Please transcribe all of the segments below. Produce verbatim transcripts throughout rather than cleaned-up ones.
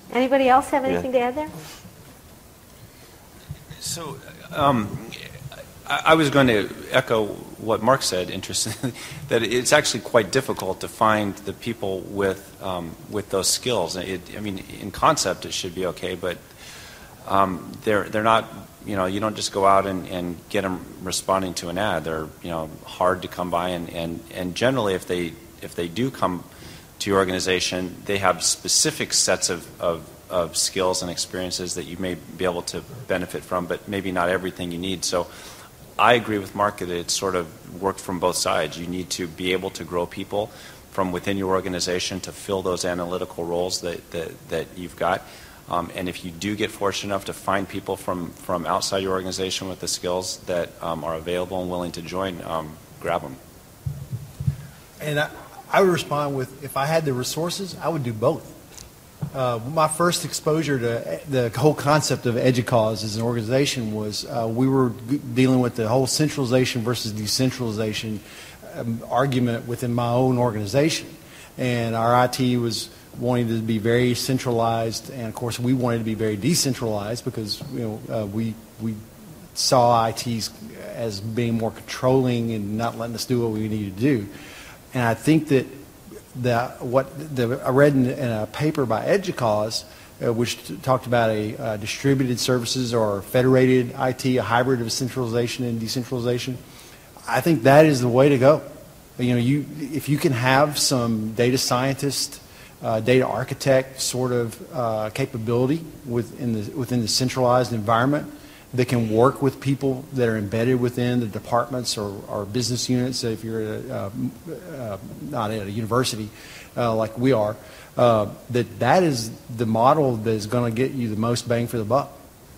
Anybody else have anything Yeah. to add there? So um, I, I was going to echo what Mark said, interestingly, that it's actually quite difficult to find the people with um, with those skills. It, I mean, in concept, it should be okay, but um, they're they're not. You know, you don't just go out and, and get them responding to an ad. They're you know hard to come by, and, and, and generally, if they if they do come to your organization, they have specific sets of, of of skills and experiences that you may be able to benefit from, but maybe not everything you need. So I agree with Mark that it's sort of worked from both sides. You need to be able to grow people from within your organization to fill those analytical roles that, that, that you've got. Um, and if you do get fortunate enough to find people from, from outside your organization with the skills that um, are available and willing to join, um, grab them. And I, I would respond with, if I had the resources, I would do both. Uh, my first exposure to the whole concept of EDUCAUSE as an organization was uh, we were g- dealing with the whole centralization versus decentralization um, argument within my own organization. And our I T was wanting to be very centralized, and of course we wanted to be very decentralized because you know uh, we we saw I Ts as being more controlling and not letting us do what we needed to do. And I think that the what the I read in, in a paper by EDUCAUSE, uh, which t- talked about a uh, distributed services or federated I T, a hybrid of centralization and decentralization. I think that is the way to go. You know, you if you can have some data scientist, uh, data architect sort of uh, capability within the within the centralized environment that can work with people that are embedded within the departments or, or business units. If you're at a, uh, uh, not at a university uh, like we are, uh, that that is the model that is going to get you the most bang for the buck.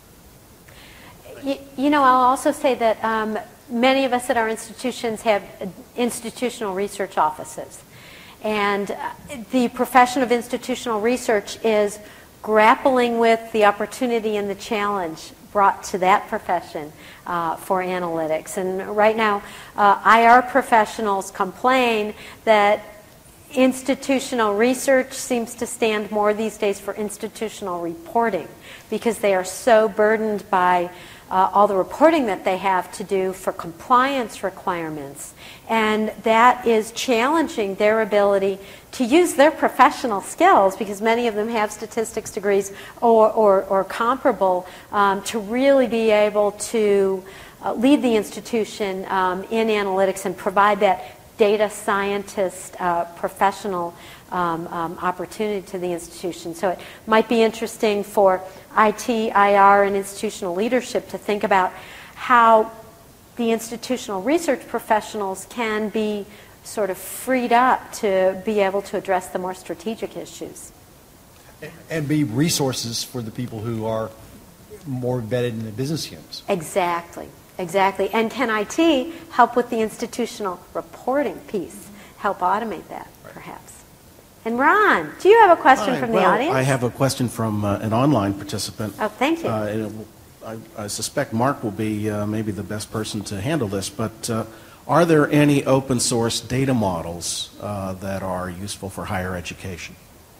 You, you know, I'll also say that um, many of us at our institutions have institutional research offices. And uh, the profession of institutional research is grappling with the opportunity and the challenge brought to that profession uh, for analytics. And right now, uh, I R professionals complain that institutional research seems to stand more these days for institutional reporting because they are so burdened by Uh, all the reporting that they have to do for compliance requirements. And that is challenging their ability to use their professional skills, because many of them have statistics degrees or, or, or comparable, um, to really be able to uh, lead the institution um, in analytics and provide that data scientist uh, professional um, um, opportunity to the institution. So it might be interesting for I T, I R, and institutional leadership to think about how the institutional research professionals can be sort of freed up to be able to address the more strategic issues. And be resources for the people who are more embedded in the business units. Exactly, exactly. And can I T help with the institutional reporting piece, help automate that, perhaps? And Ron, do you have a question Hi. from well, the audience? I have a question from uh, an online participant. Oh, thank you. Uh, and it will, I, I suspect Mark will be uh, maybe the best person to handle this, but uh, are there any open source data models uh, that are useful for higher education?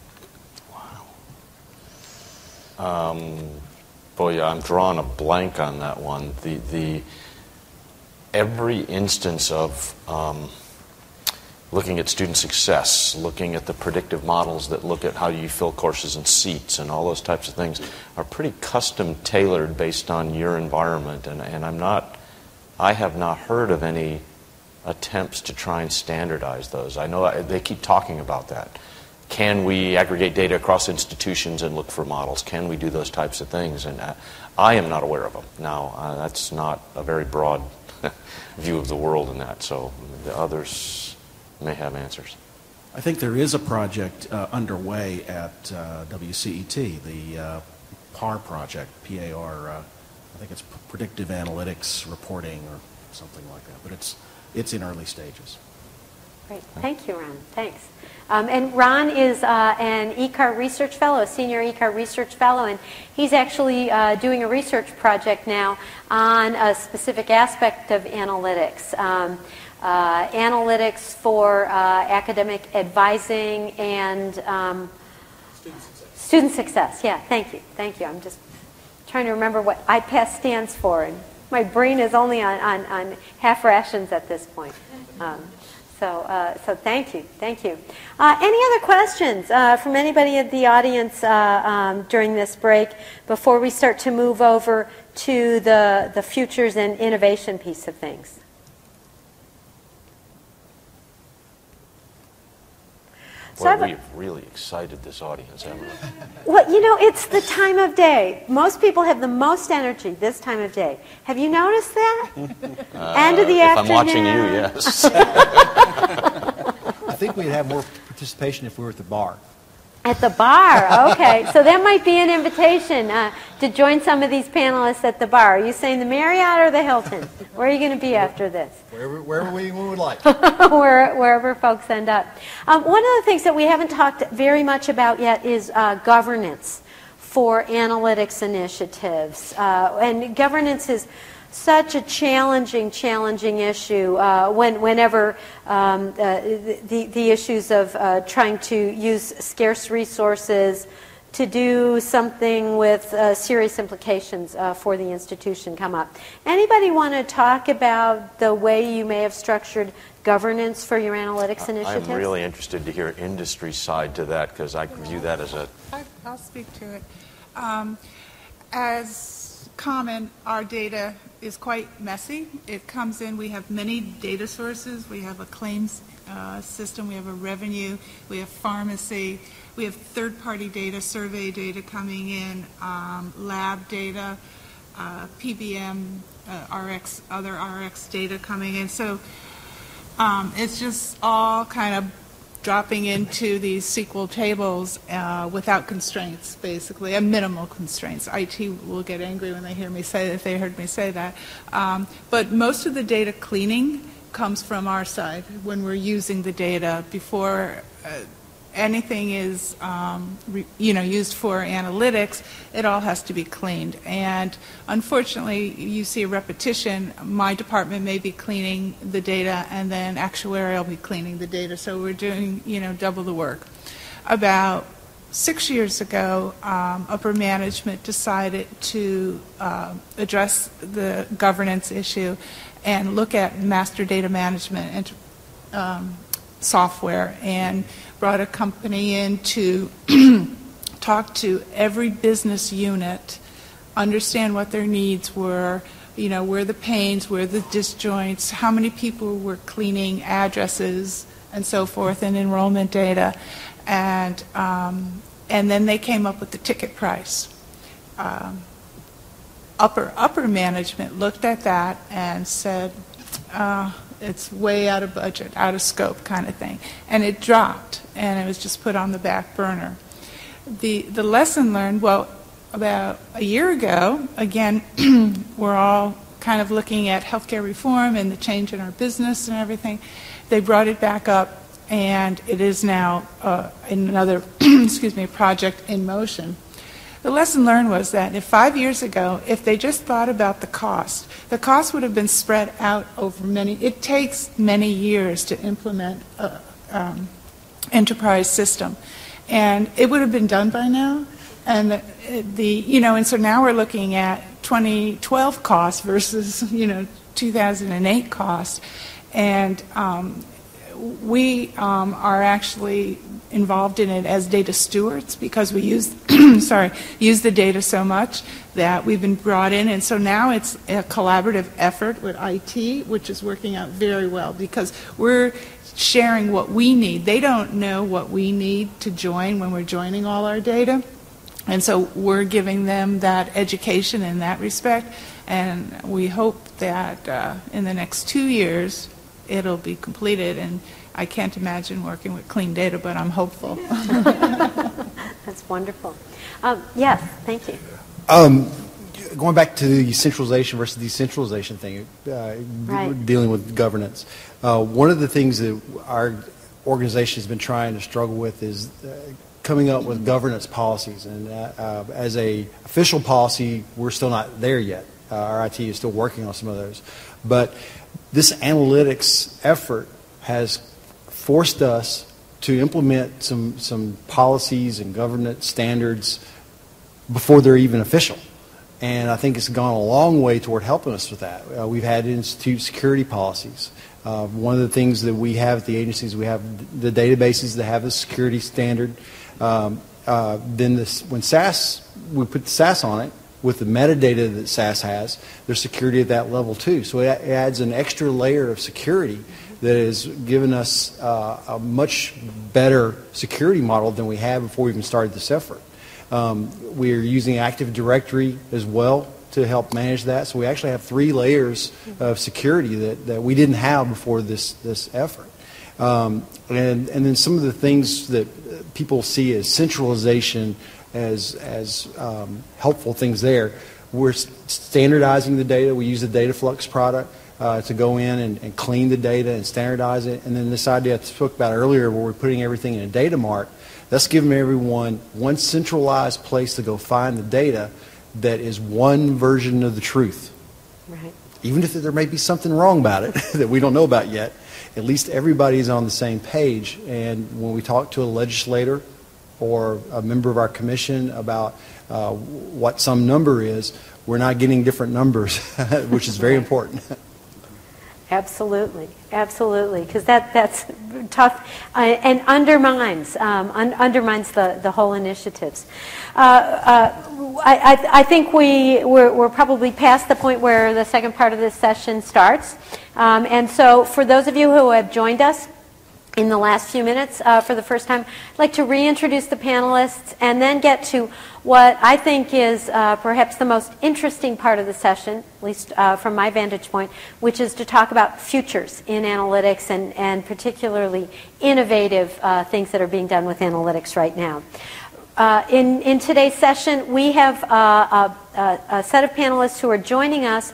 Wow. Um, boy, I'm drawing a blank on that one. The, the every instance of um, looking at student success, looking at the predictive models that look at how you fill courses and seats and all those types of things are pretty custom tailored based on your environment. And, and I'm not, I have not heard of any attempts to try and standardize those. I know I, they keep talking about that. Can we aggregate data across institutions and look for models? Can we do those types of things? And uh, I am not aware of them. Now, uh, that's not a very broad view of the world in that, so the others may have answers. I think there is a project uh, underway at uh, W C E T, the uh, P A R project, P A R, uh, I think it's Predictive Analytics Reporting or something like that, but it's it's in early stages. Great. Thank you, Ron. Thanks. Um, and Ron is uh, an E C A R research fellow, a senior E C A R research fellow, and he's actually uh, doing a research project now on a specific aspect of analytics. Um, Uh, analytics for uh, academic advising and um, Student success. Student success, yeah, thank you, thank you. I'm just trying to remember what I P A S stands for, and my brain is only on, on, on half rations at this point. Um, so, uh, so thank you, thank you. Uh, any other questions uh, from anybody in the audience uh, um, during this break before we start to move over to the, the futures and innovation piece of things? Well, so we've really excited this audience, haven't we? Well, you know, it's the time of day. Most people have the most energy this time of day. Have you noticed that? Uh, End of the if afternoon. I'm watching you, yes. I think we'd have more participation if we were at the bar. At the bar, okay. So that might be an invitation uh, to join some of these panelists at the bar. Are you saying the Marriott or the Hilton? Where are you going to be after this? Wherever, wherever we would like. Where, wherever folks end up. Um, one of the things that we haven't talked very much about yet is uh, governance for analytics initiatives. Uh, and governance is such a challenging, challenging issue uh, when, whenever um, uh, the, the issues of uh, trying to use scarce resources to do something with uh, serious implications uh, for the institution come up. Anybody want to talk about the way you may have structured governance for your analytics initiatives? I'm really interested to hear industry side to that, because I view that as a... I, I'll speak to it. Um, as common, our data is quite messy. It comes in, we have many data sources. We have a claims uh, system, we have a revenue, we have pharmacy, we have third-party data, survey data coming in, um, lab data, uh, P B M, uh, R X, other R X data coming in. So um, it's just all kind of dropping into these S Q L tables uh, without constraints, basically, and minimal constraints. I T will get angry when they hear me say, if they heard me say that. Um, but most of the data cleaning comes from our side when we're using the data before uh, anything is um, re, you know, used for analytics. It all has to be cleaned. And unfortunately, you see a repetition. My department may be cleaning the data, and then actuarial will be cleaning the data. So we're doing, you know, double the work. About six years ago, um, upper management decided to uh, address the governance issue and look at master data management and um, software, and brought a company in to talk to every business unit, understand what their needs were, you know, where the pains, where the disjoints, how many people were cleaning addresses and so forth, and enrollment data. And, um, and then they came up with the ticket price. Um, upper, upper management looked at that and said, uh, it's way out of budget, out of scope kind of thing. And it dropped, and it was just put on the back burner. The, the lesson learned, well, about a year ago, again, we're all kind of looking at healthcare reform and the change in our business and everything. They brought it back up, and it is now uh, another excuse me, project in motion. The lesson learned was that if five years ago, if they just thought about the cost, the cost would have been spread out over many, it takes many years to implement an um, enterprise system. And it would have been done by now. And the, the, you know, and so now we're looking at twenty twelve costs versus, you know, two thousand eight costs. And um, we um, are actually involved in it as data stewards because we use, sorry, use the data so much that we've been brought in. And so now it's a collaborative effort with I T, which is working out very well because we're sharing what we need. They don't know what we need to join when we're joining all our data. And so we're giving them that education in that respect. And we hope that uh, in the next two years, it'll be completed. And I can't imagine working with clean data, but I'm hopeful. That's wonderful. Um, yes, thank you. Um, going back to the centralization versus decentralization thing, uh, right. dealing with governance, uh, one of the things that our organization has been trying to struggle with is uh, coming up with governance policies. And uh, uh, as a official policy, we're still not there yet. Uh, our I T is still working on some of those. But this analytics effort has forced us to implement some, some policies and governance standards before they're even official. And I think it's gone a long way toward helping us with that. Uh, we've had institute security policies. Uh, one of the things that we have at the agencies, we have the databases that have a security standard. Um, uh, then this, when S A S, we put the S A S on it, with the metadata that S A S has, there's security at that level too. So it adds an extra layer of security that has given us uh, a much better security model than we had before we even started this effort. Um, we're using Active Directory as well to help manage that. So we actually have three layers of security that, that we didn't have before this, this effort. Um, and, and then some of the things that people see as centralization as, as um, helpful things there. We're standardizing the data. We use the Dataflux product uh, to go in and, and clean the data and standardize it. And then this idea I spoke about earlier where we're putting everything in a data mart, that's giving everyone one centralized place to go find the data that is one version of the truth. Right. Even if there may be something wrong about it that we don't know about yet, at least everybody's on the same page. And when we talk to a legislator or a member of our commission about uh, what some number is, we're not getting different numbers, which is very important. Absolutely, absolutely, because that, that's tough uh, and undermines um, un undermines the, the whole initiatives. Uh, uh, I, I, I think we, we're, we're probably past the point where the second part of this session starts. Um, and so for those of you who have joined us in the last few minutes uh, for the first time, I'd like to reintroduce the panelists and then get to what I think is uh, perhaps the most interesting part of the session, at least uh, from my vantage point, which is to talk about futures in analytics and, and particularly innovative uh, things that are being done with analytics right now. Uh, in, in today's session, we have uh, a, a set of panelists who are joining us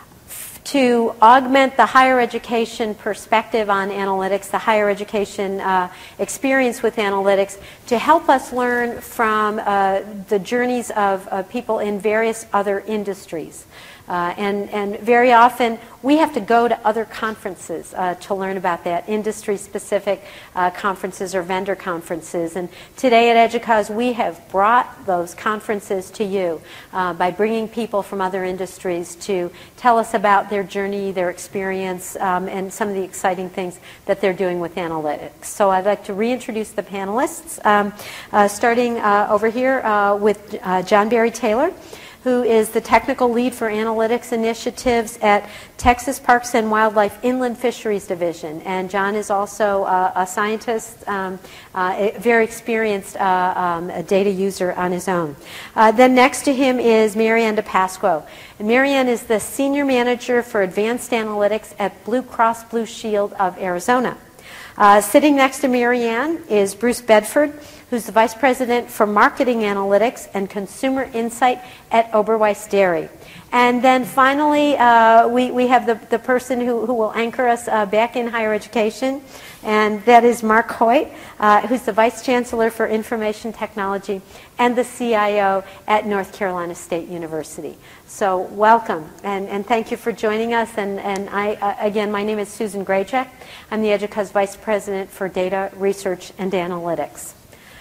to augment the higher education perspective on analytics, the higher education uh, experience with analytics, to help us learn from uh, the journeys of uh, people in various other industries. Uh, and, and very often we have to go to other conferences uh, to learn about that, industry-specific uh, conferences or vendor conferences. And today at EDUCAUSE we have brought those conferences to you uh, by bringing people from other industries to tell us about their journey, their experience, um, and some of the exciting things that they're doing with analytics. So I'd like to reintroduce the panelists, um, uh, starting uh, over here uh, with uh, John Barry Taylor, who is the technical lead for analytics initiatives at Texas Parks and Wildlife Inland Fisheries Division. And John is also uh, a scientist, um, uh, a very experienced uh, um, a data user on his own. Uh, then next to him is Marianne DePasquo. And Marianne is the Senior Manager for Advanced Analytics at Blue Cross Blue Shield of Arizona. Uh, sitting next to Marianne is Bruce Bedford, who's the Vice President for Marketing Analytics and Consumer Insight at Oberweis Dairy. And then finally, uh, we, we have the, the person who, who will anchor us uh, back in higher education, and that is Mark Hoyt, uh, who's the Vice Chancellor for Information Technology and the C I O at North Carolina State University. So welcome, and, and thank you for joining us. And, and I, uh, again, my name is Susan Grajek. I'm the EDUCAUSE Vice President for Data Research and Analytics.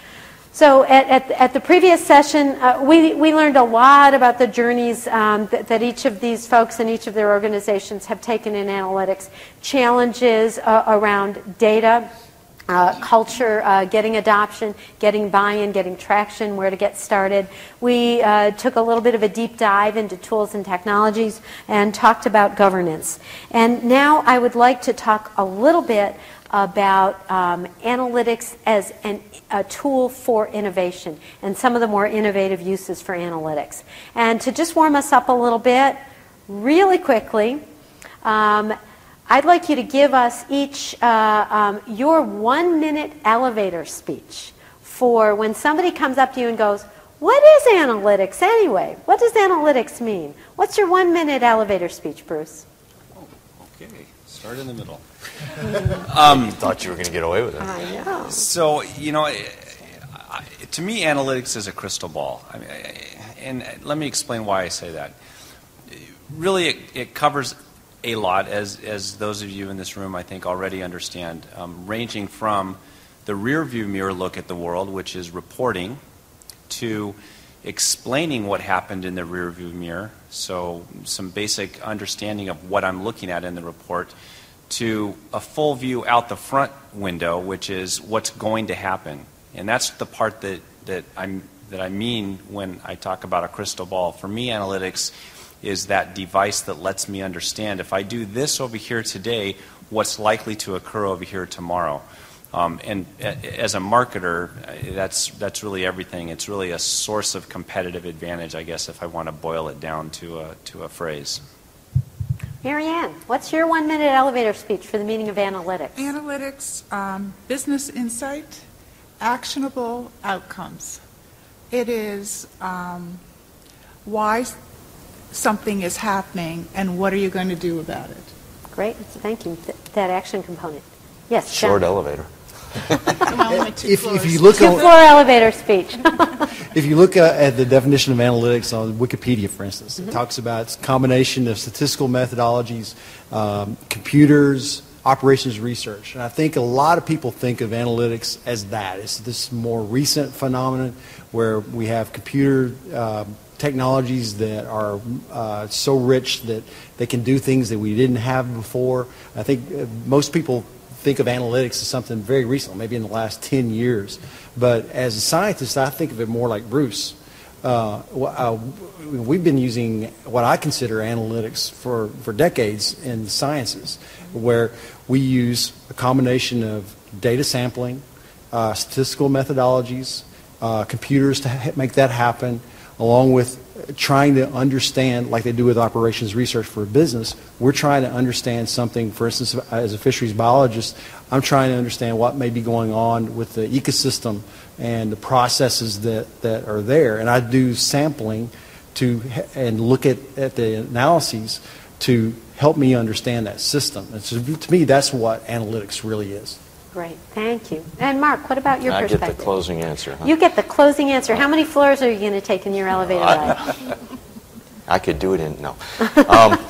So at, at, at the previous session, uh, we, we learned a lot about the journeys um, that, that each of these folks and each of their organizations have taken in analytics, challenges uh, around data, uh, culture, uh, getting adoption, getting buy-in, getting traction, where to get started. We uh, took a little bit of a deep dive into tools and technologies and talked about governance. And now I would like to talk a little bit about um, analytics as an, a tool for innovation and some of the more innovative uses for analytics. And to just warm us up a little bit, really quickly, um, I'd like you to give us each uh, um, your one-minute elevator speech for when somebody comes up to you and goes, "What is analytics anyway? What does analytics mean?" What's your one-minute elevator speech, Bruce? Oh, okay. Start in the middle. um, thought you were going to get away with it. I know. So, you know, I, I, to me, analytics is a crystal ball. I mean, I, and let me explain why I say that. Really, it, it covers a lot, as, as those of you in this room, I think, already understand, um, ranging from the rear view mirror look at the world, which is reporting, to explaining what happened in the rear view mirror, so some basic understanding of what I'm looking at in the report, to a full view out the front window, which is what's going to happen. And that's the part that, that, I'm, that I mean when I talk about a crystal ball. For me, analytics is that device that lets me understand if I do this over here today, what's likely to occur over here tomorrow. Um, and a, as a marketer, that's, that's really everything. It's really a source of competitive advantage, I guess, if I want to boil it down to a, to a phrase. Marianne, what's your one-minute elevator speech for the meaning of analytics? Analytics, um, business insight, actionable outcomes. It is um, why something is happening and what are you going to do about it. Great, thank you. Th that action component. Yes, Short John. elevator. Well, only two If, floors. if you look Two on, floor elevator speech. if you look uh, at the definition of analytics on Wikipedia, for instance, Mm-hmm. it talks about it's a combination of statistical methodologies, um, computers, operations research. And I think a lot of people think of analytics as that. It's this more recent phenomenon where we have computer um, technologies that are uh, so rich that they can do things that we didn't have before. I think uh, most people think of analytics as something very recent, maybe in the last ten years. But as a scientist, I think of it more like Bruce. Uh, uh, we've been using what I consider analytics for, for decades in the sciences, where we use a combination of data sampling, uh, statistical methodologies, uh, computers to ha make that happen, along with trying to understand, like they do with operations research for a business, we're trying to understand something. For instance, as a fisheries biologist, I'm trying to understand what may be going on with the ecosystem and the processes that, that are there. And I do sampling to and look at, at the analyses to help me understand that system. And so to me, that's what analytics really is. Great, thank you. And Mark, what about your I perspective? get the closing answer. Huh? You get the closing answer. How many floors are you going to take in your elevator ride? I, I could do it in, no. Um,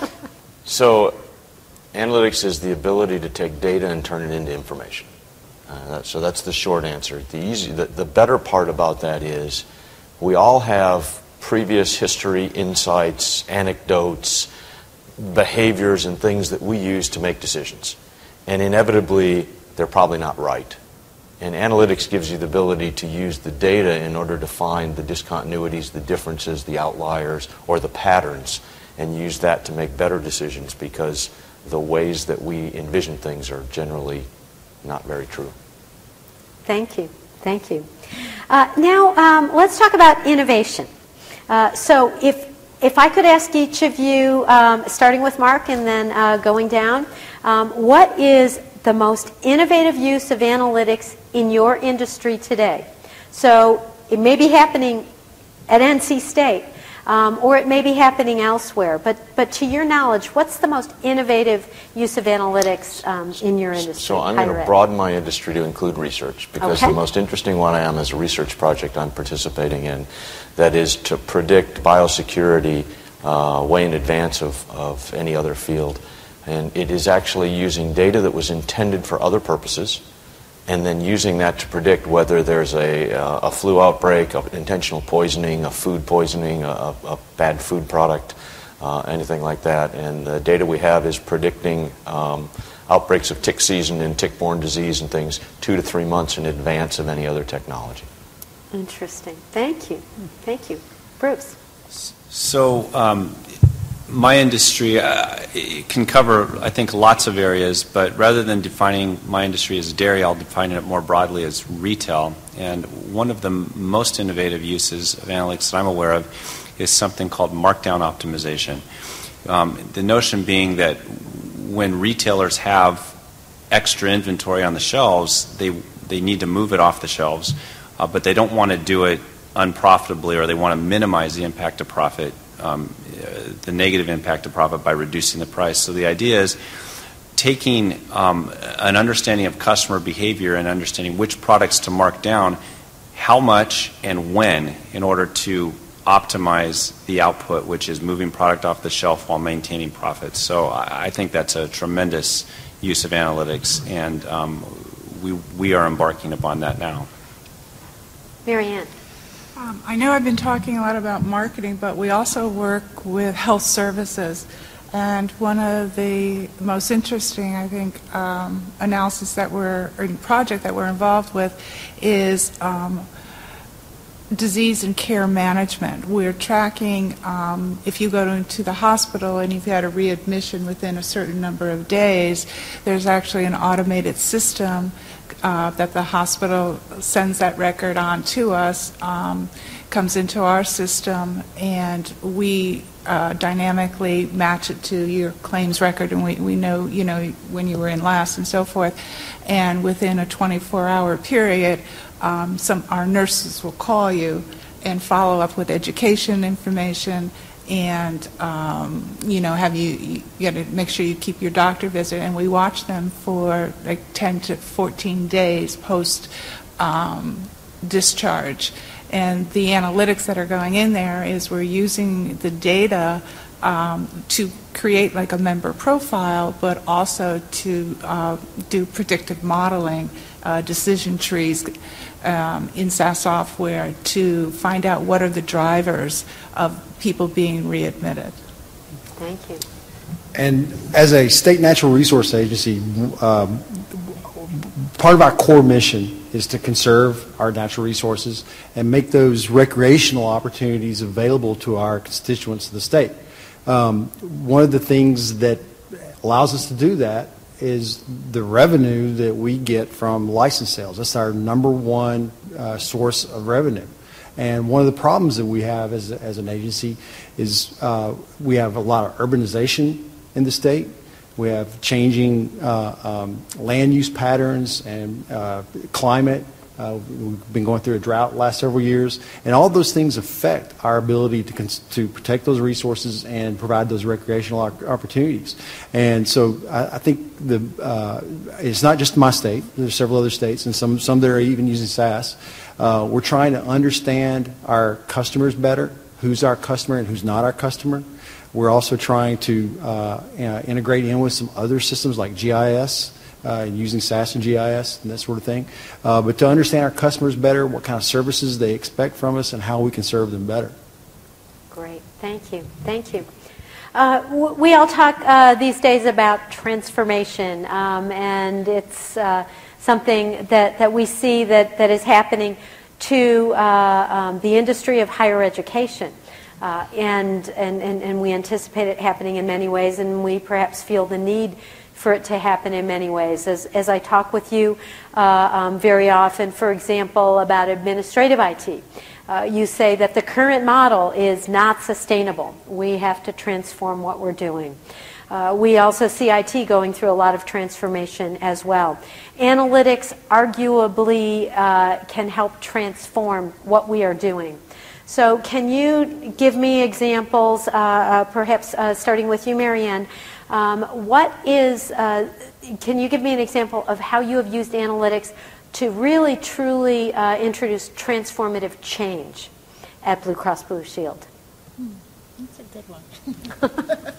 so analytics is the ability to take data and turn it into information. Uh, that, so that's the short answer. The, easy, the, the better part about that is we all have previous history, insights, anecdotes, behaviors, and things that we use to make decisions. And inevitably, they're probably not right. And analytics gives you the ability to use the data in order to find the discontinuities, the differences, the outliers, or the patterns, and use that to make better decisions, because the ways that we envision things are generally not very true. Thank you. Thank you. Uh, now, um, let's talk about innovation. Uh, so if, if I could ask each of you, um, starting with Mark and then uh, going down, um, what is the most innovative use of analytics in your industry today? So it may be happening at N C State, um, or it may be happening elsewhere. But, but to your knowledge, what's the most innovative use of analytics um, in your industry? So I'm going to broaden my industry to include research, because Okay. the most interesting one I am is a research project I'm participating in that is to predict biosecurity uh, way in advance of, of any other field. And it is actually using data that was intended for other purposes, and then using that to predict whether there's a, uh, a flu outbreak, a intentional poisoning, a food poisoning, a, a bad food product, uh, anything like that. And the data we have is predicting um, outbreaks of tick season and tick-borne disease and things two to three months in advance of any other technology. Interesting. Thank you. Thank you. Bruce. So um, my industry uh, it can cover, I think, lots of areas, but rather than defining my industry as dairy, I'll define it more broadly as retail. And one of the most innovative uses of analytics that I'm aware of is something called markdown optimization. Um, the notion being that when retailers have extra inventory on the shelves, they, they need to move it off the shelves, uh, but they don't want to do it unprofitably, or they want to minimize the impact of profit, um, uh, the negative impact of profit, by reducing the price. So the idea is taking um, an understanding of customer behavior and understanding which products to mark down, how much and when, in order to optimize the output, which is moving product off the shelf while maintaining profits. So I, I think that's a tremendous use of analytics, and um, we, we are embarking upon that now. Mary Ann. Um, I know I've been talking a lot about marketing, but we also work with health services. And one of the most interesting, I think, um, analysis that we're, or project that we're involved with is um, disease and care management. We're tracking, um, if you go into the hospital and you've had a readmission within a certain number of days, there's actually an automated system uh, that the hospital sends that record on to us, um, comes into our system, and we uh, dynamically match it to your claims record, and we, we know, you know, when you were in last and so forth. And within a twenty-four hour period, um, some our nurses will call you and follow up with education information, and um, you know, have you, you got to make sure you keep your doctor visit, and we watch them for like ten to fourteen days post um, discharge. And the analytics that are going in there is we're using the data um, to create like a member profile, but also to uh, do predictive modeling, uh, decision trees um, in S A S software to find out what are the drivers of people being readmitted. Thank you. And as a state natural resource agency, um, part of our core mission is to conserve our natural resources and make those recreational opportunities available to our constituents of the state. Um, one of the things that allows us to do that is the revenue that we get from license sales. That's our number one uh, source of revenue. And one of the problems that we have as, as an agency is uh, we have a lot of urbanization in the state. We have changing uh, um, land use patterns and uh, climate. Uh, we've been going through a drought the last several years, and all those things affect our ability to cons to protect those resources and provide those recreational opportunities. And so I, I think the uh, it's not just my state. There's several other states, and some some that are even using S A S. Uh, we're trying to understand our customers better. Who's our customer and who's not our customer. We're also trying to uh, uh, integrate in with some other systems like G I S, uh, using S A S and G I S and that sort of thing. Uh, but to understand our customers better, what kind of services they expect from us, and how we can serve them better. Great. Thank you. Thank you. Uh, w we all talk uh, these days about transformation, um, and it's uh, something that, that we see that, that is happening to uh, um, the industry of higher education. Uh, and, and, and, and we anticipate it happening in many ways, and we perhaps feel the need for it to happen in many ways. As, as I talk with you uh, um, very often, for example, about administrative I T, uh, you say that the current model is not sustainable. We have to transform what we're doing. Uh, we also see I T going through a lot of transformation as well. Analytics arguably uh, can help transform what we are doing. So can you give me examples, uh, uh, perhaps uh, starting with you, Mary Ann, um, what is, uh, can you give me an example of how you have used analytics to really, truly uh, introduce transformative change at Blue Cross Blue Shield? Hmm, that's a good one.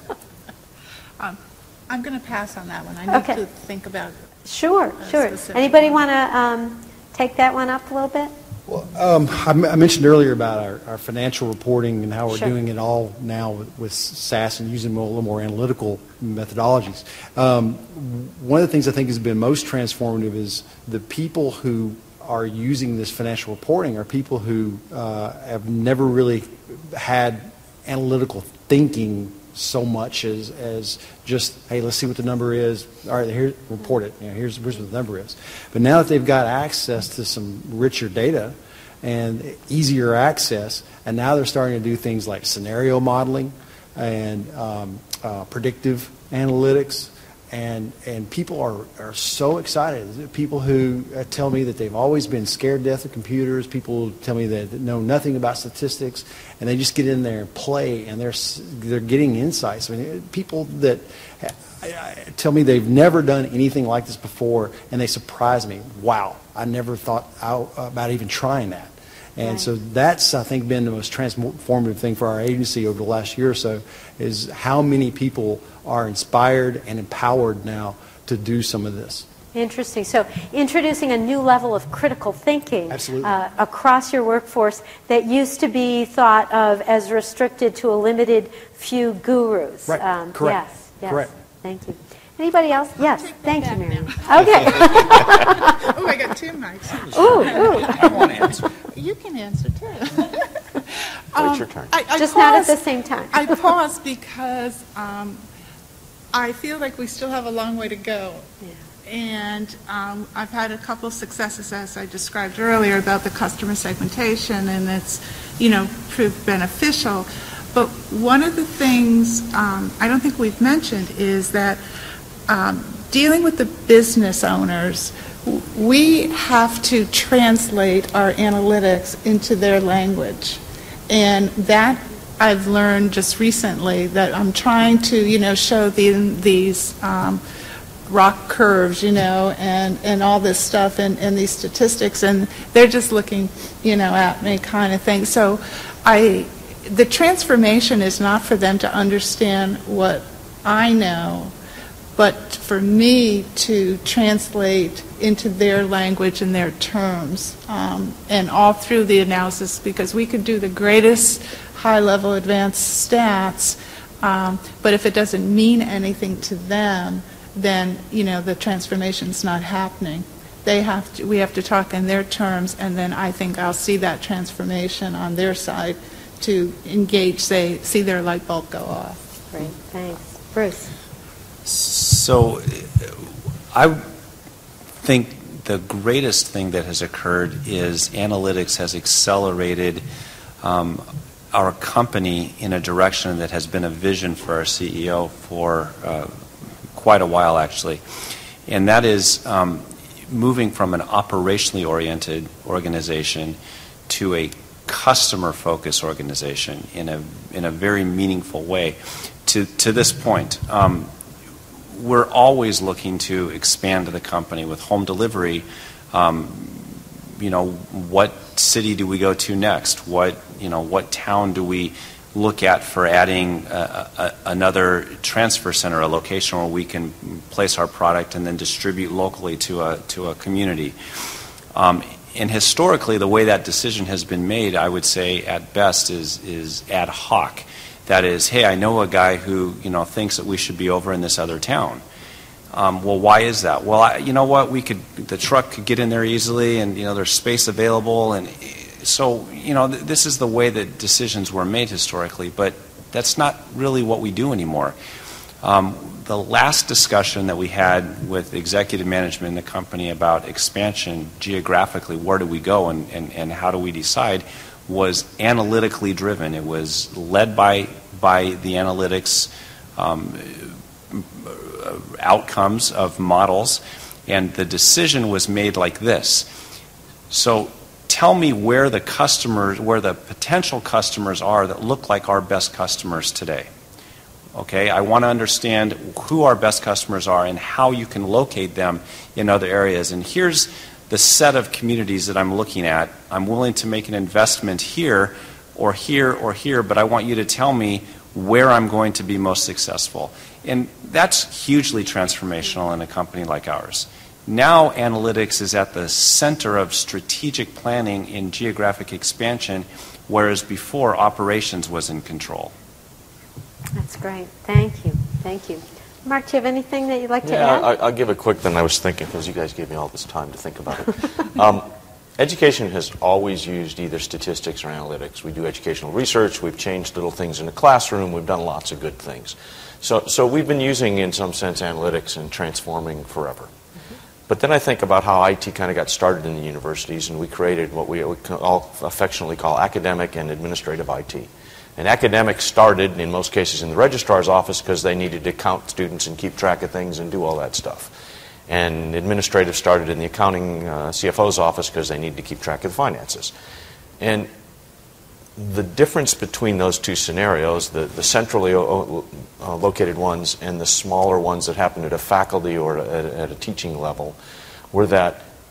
um, I'm going to pass on that one. I need okay. to think about it. Sure, sure. Anybody want to um, take that one up a little bit? Well, um, I, m I mentioned earlier about our, our financial reporting and how we're sure. doing it all now with, with S A S and using a little more analytical methodologies. Um, one of the things I think has been most transformative is the people who are using this financial reporting are people who uh, have never really had analytical thinking so much as, as just, hey, let's see what the number is. All right, here, report it. You know, here's, here's what the number is. But now that they've got access to some richer data and easier access, and now they're starting to do things like scenario modeling and um, uh, predictive analytics, and and people are, are so excited. People who uh, tell me that they've always been scared to death of computers, people tell me that know nothing about statistics, and they just get in there and play, and they're they're getting insights. I mean, people that tell me they've never done anything like this before, and they surprise me. Wow, I never thought out about even trying that. And right. so that's, I think, been the most transformative thing for our agency over the last year or so, is how many people are inspired and empowered now to do some of this. Interesting. So introducing a new level of critical thinking uh, across your workforce that used to be thought of as restricted to a limited few gurus. Right. Um, Correct. Yes. Yes. Correct. Thank you. Anybody else? Yes. take that Thank you, back Mary. now. Okay. Oh, I got two mics. Ooh, ooh. I want to answer. You can answer too. It's your turn. I, I Just not at paused- the same time. I paused because um, I feel like we still have a long way to go. And um, I've had a couple of successes, as I described earlier, about the customer segmentation, and it's, you know, proved beneficial. But one of the things um, I don't think we've mentioned is that um, dealing with the business owners, w- we have to translate our analytics into their language. And that I've learned just recently, that I'm trying to, you know, show the, these um, rock curves, you know, and, and all this stuff and, and these statistics, and they're just looking, you know, at me kind of thing. So I, the transformation is not for them to understand what I know, but for me to translate into their language and their terms, um, and all through the analysis, because we could do the greatest high-level advanced stats, um, but if it doesn't mean anything to them, then, you know, the transformation's not happening. They have to, we have to talk in their terms, and then I think I'll see that transformation on their side to engage, say, see their light bulb go off. Great. Thanks. Bruce. So I think the greatest thing that has occurred is analytics has accelerated um, our company in a direction that has been a vision for our C E O for uh, quite a while, actually. And that is um, moving from an operationally oriented organization to a customer-focused organization in a in a very meaningful way. To to this point, um, we're always looking to expand the company with home delivery. Um, you know, what city do we go to next? What you know, what town do we look at for adding a, a, another transfer center, a location where we can place our product and then distribute locally to a to a community. Um, and historically, the way that decision has been made, I would say, at best, is is ad hoc. That is, hey, I know a guy who you know thinks that we should be over in this other town. Um, well, why is that? Well, I, you know what? We could the truck could get in there easily, and you know there's space available, and so you know th- this is the way that decisions were made historically. But that's not really what we do anymore. Um, the last discussion that we had with executive management in the company about expansion geographically, where do we go and, and, and how do we decide, was analytically driven. It was led by by the analytics um, outcomes of models, and the decision was made like this. So tell me where the customers, where the potential customers are that look like our best customers today. Okay, I want to understand who our best customers are and how you can locate them in other areas. And here's the set of communities that I'm looking at. I'm willing to make an investment here or here or here, but I want you to tell me where I'm going to be most successful. And that's hugely transformational in a company like ours. Now analytics is at the center of strategic planning in geographic expansion, whereas before operations was in control. That's great. Thank you. Thank you. Mark, do you have anything that you'd like to Yeah, add? I, I'll give a quick, then I was thinking, because you guys gave me all this time to think about it. um, education has always used either statistics or analytics. We do educational research, we've changed little things in the classroom, we've done lots of good things. So, so we've been using, in some sense, analytics and transforming forever. Mm-hmm. But then I think about how I T kind of got started in the universities, and we created what we all affectionately call academic and administrative I T. And academics started, in most cases, in the registrar's office because they needed to count students and keep track of things and do all that stuff. And administrative started in the accounting uh, C F O's office because they needed to keep track of the finances. And the difference between those two scenarios, the, the centrally uh, located ones and the smaller ones that happened at a faculty or at, at a teaching level, were that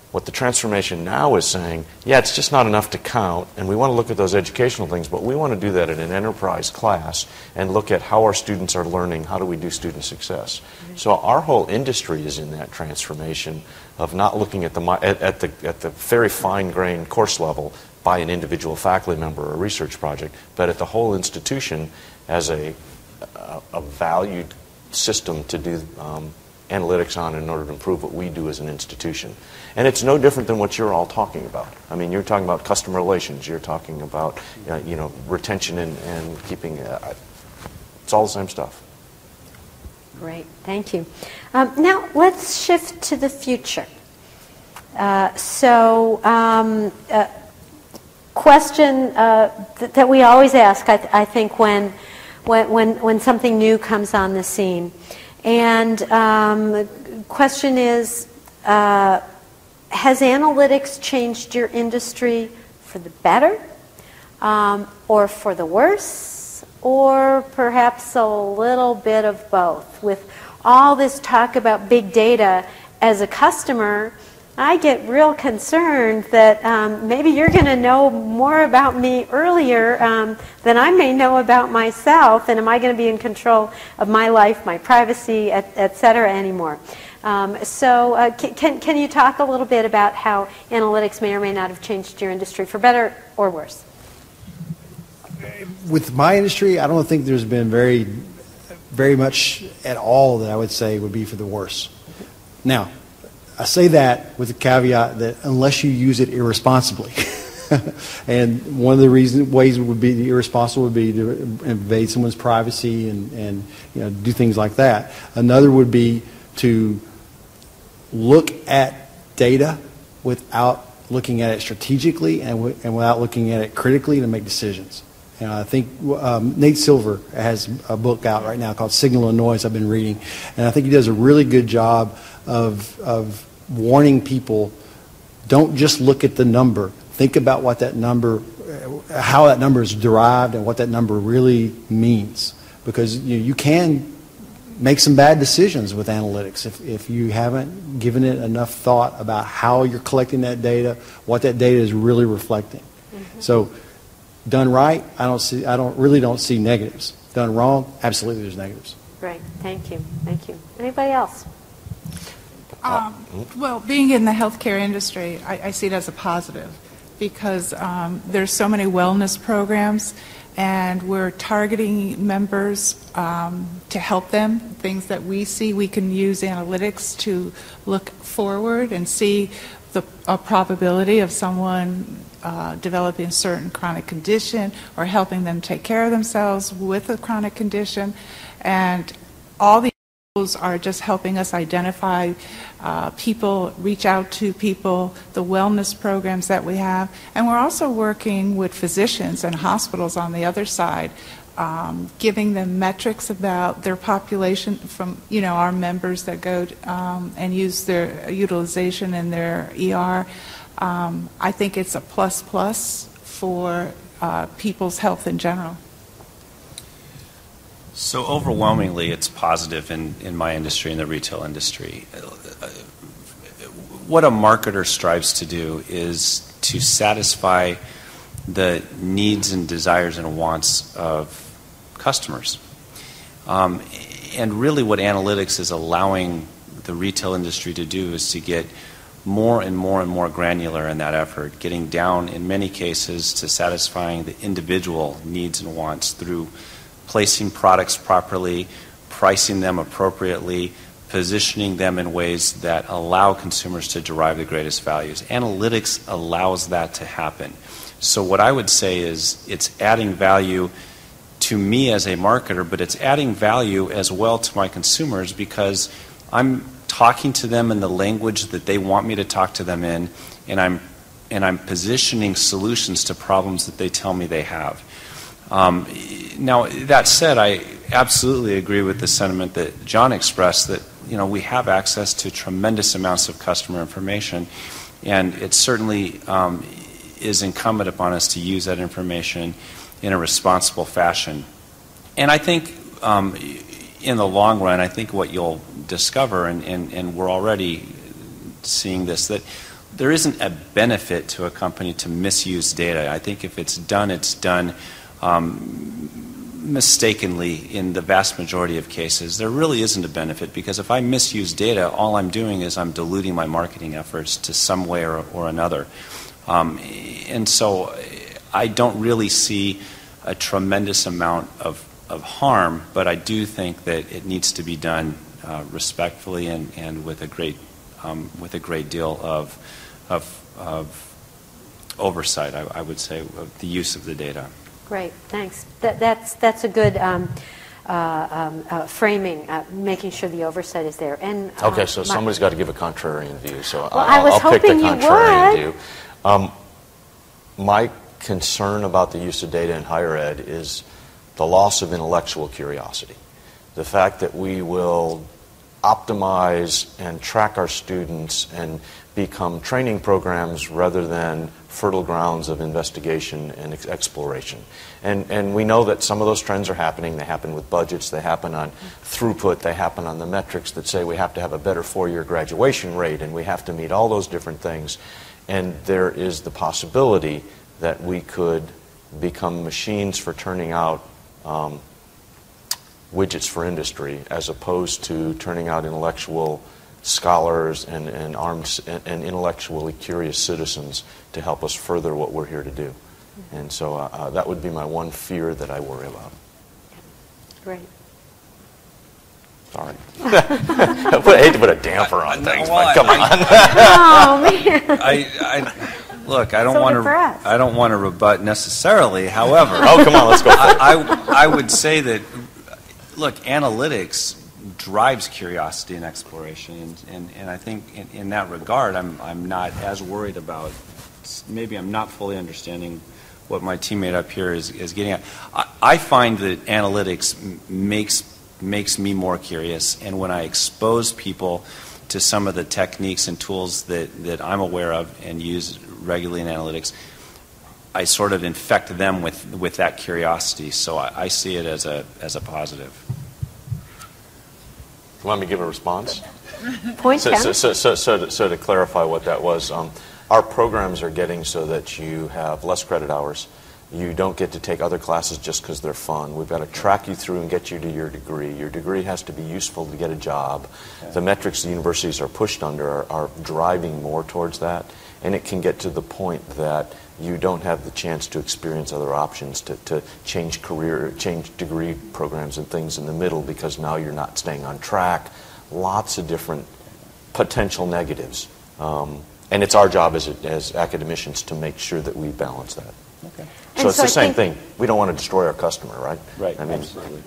What the transformation now is saying, yeah, it's just not enough to count, and we want to look at those educational things, but we want to do that in an enterprise class and look at how our students are learning, how do we do student success. Mm-hmm. So our whole industry is in that transformation of not looking at the at, at the at the very fine-grained course level by an individual faculty member or a research project, but at the whole institution as a a, a valued system to do um, analytics on in order to improve what we do as an institution. And it's no different than what you're all talking about. I mean, you're talking about customer relations. You're talking about, uh, you know, retention and, and keeping, uh, it's all the same stuff. Great, thank you. Um, now, let's shift to the future. Uh, so, um, uh, question uh, th- that we always ask, I, th- I think, when, when, when, when something new comes on the scene. And um, the question is, uh, has analytics changed your industry for the better, um, or for the worse, or perhaps a little bit of both? With all this talk about big data, as a customer, I get real concerned that um, maybe you're going to know more about me earlier um, than I may know about myself, and am I going to be in control of my life, my privacy, et, et cetera anymore? Um, so uh, can, can you talk a little bit about how analytics may or may not have changed your industry for better or worse? With my industry, I don't think there's been very, very much at all that I would say would be for the worse. Now, I say that with the caveat that unless you use it irresponsibly. And one of the reasons, ways would be irresponsible would be to invade someone's privacy and, and you know, do things like that. Another would be to look at data without looking at it strategically and, w- and without looking at it critically to make decisions. And I think um, Nate Silver has a book out right now called Signal and Noise I've been reading, and I think he does a really good job of, of warning people, don't just look at the number. Think about what that number, how that number is derived and what that number really means. Because you, you can make some bad decisions with analytics if, if you haven't given it enough thought about how you're collecting that data, what that data is really reflecting. Mm-hmm. So, done right, I don't see. I don't really don't see negatives. Done wrong, absolutely, there's negatives. Great, thank you, thank you. Anybody else? Um, well, being in the healthcare industry, I, I see it as a positive because um, there's so many wellness programs, and we're targeting members um, to help them. Things that we see, we can use analytics to look forward and see the a probability of someone uh, developing a certain chronic condition or helping them take care of themselves with a chronic condition. And all the tools are just helping us identify uh, people, reach out to people, the wellness programs that we have. And we're also working with physicians and hospitals on the other side, um, giving them metrics about their population from, you know, our members that go to, um, and use their utilization in their E R. Um, I think it's a plus plus for uh, people's health in general. So overwhelmingly, it's positive in, in my industry, in the retail industry. What a marketer strives to do is to satisfy the needs and desires and wants of customers. Um, and really what analytics is allowing the retail industry to do is to get more and more and more granular in that effort, getting down in many cases to satisfying the individual needs and wants through placing products properly, pricing them appropriately, positioning them in ways that allow consumers to derive the greatest values. Analytics allows that to happen. So what I would say is it's adding value to me as a marketer, but it's adding value as well to my consumers because I'm talking to them in the language that they want me to talk to them in, and I'm and I'm positioning solutions to problems that they tell me they have. Um, now, that said, I absolutely agree with the sentiment that John expressed that, you know, we have access to tremendous amounts of customer information, and it certainly um, is incumbent upon us to use that information in a responsible fashion. And I think um, in the long run, I think what you'll discover, and, and, and we're already seeing this, that there isn't a benefit to a company to misuse data. I think if it's done, it's done um, mistakenly in the vast majority of cases. There really isn't a benefit, because if I misuse data, all I'm doing is I'm diluting my marketing efforts to some way or, or another. Um, and so I don't really see a tremendous amount of, of harm, but I do think that it needs to be done uh, respectfully and, and with a great um, with a great deal of of, of oversight, I, I would say, of the use of the data. Great, thanks. That, that's that's a good um, uh, um, uh, framing, uh, making sure the oversight is there. And uh, Okay, so my- somebody's got to give a contrarian view. So Well, I I'll, was I'll pick the hoping you contrarian would. view. Um, my concern about the use of data in higher ed is the loss of intellectual curiosity. The fact that we will optimize and track our students and become training programs rather than fertile grounds of investigation and ex- exploration. And, and we know that some of those trends are happening. They happen with budgets. They happen on throughput. They happen on the metrics that say we have to have a better four-year graduation rate, and we have to meet all those different things. And there is the possibility that we could become machines for turning out um, widgets for industry, as opposed to turning out intellectual scholars and, and armed and, and intellectually curious citizens to help us further what we're here to do. And so uh, uh, that would be my one fear that I worry about. Great. Sorry. I hate to put a damper on things, well, but come I- on. Oh, man. I, I look. I don't So want to. depressed. I don't want to rebut necessarily. However, Oh, come on, let's go for it. I, I I would say that, look, analytics drives curiosity and exploration, and, and, and I think in, in that regard, I'm I'm not as worried about. Maybe I'm not fully understanding what my teammate up here is, is getting at. I, I find that analytics m- makes makes me more curious, and when I expose people to some of the techniques and tools that, that I'm aware of and use regularly in analytics, I sort of infect them with, with that curiosity. So I, I see it as a as a positive. You want me to give a response? Point So, ten. so, so, so, so, to, so to clarify what that was, um, our programs are getting so that you have less credit hours. You don't get to take other classes just because they're fun. We've got to track you through and get you to your degree. Your degree has to be useful to get a job. The metrics the universities are pushed under are, are driving more towards that. And it can get to the point that you don't have the chance to experience other options, to, to change career, change degree programs and things in the middle, because now you're not staying on track. Lots of different potential negatives. Um, and it's our job as, as academicians to make sure that we balance that. Okay. So And it's so the I same think- thing. We don't want to destroy our customer, right? Right. I mean, Absolutely.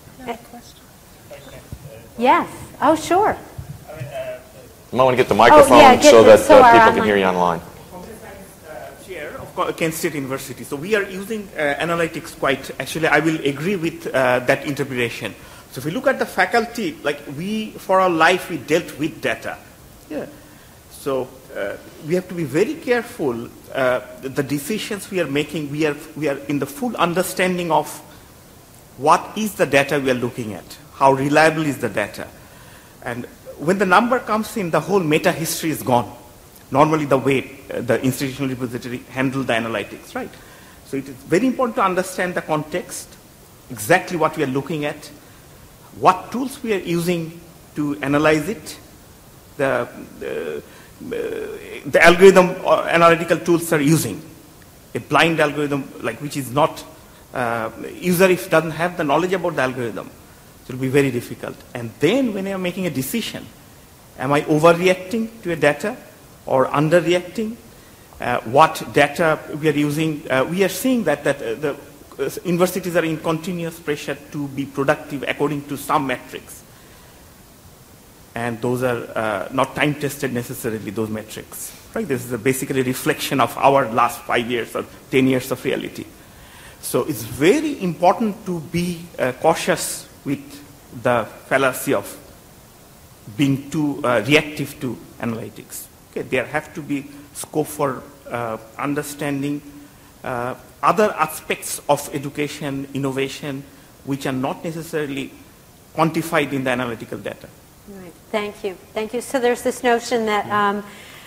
Yes. Oh, sure. you might want to get the microphone Oh, yeah, get so the- that so uh, our people can online- hear you online. Chair of Co- Kent State University. So we are using uh, analytics quite, actually I will agree with uh, that interpretation. So if we look at the faculty, like we, for our life, we dealt with data. Yeah. So uh, we have to be very careful, uh, the, the decisions we are making, we are, we are in the full understanding of what is the data we are looking at, how reliable is the data. And when the number comes in, the whole meta history is gone. Normally the way uh, the institutional repository handle the analytics, right? So it is very important to understand the context, exactly what we are looking at, what tools we are using to analyze it, the, the, uh, the algorithm or analytical tools are using. A blind algorithm, like which is not, uh, user if doesn't have the knowledge about the algorithm, it will be very difficult. And then when you are making a decision, am I overreacting to a data or underreacting? Uh, what data we are using? Uh, we are seeing that, that uh, the uh, universities are in continuous pressure to be productive according to some metrics. And those are uh, not time-tested necessarily, those metrics. Right? This is a basically a reflection of our last five years or ten years of reality. So it's very important to be uh, cautious with the fallacy of being too uh, reactive to analytics. Okay, there have to be scope for uh, understanding uh, other aspects of education, innovation, which are not necessarily quantified in the analytical data. Right. Thank you. Thank you. So there's this notion that um,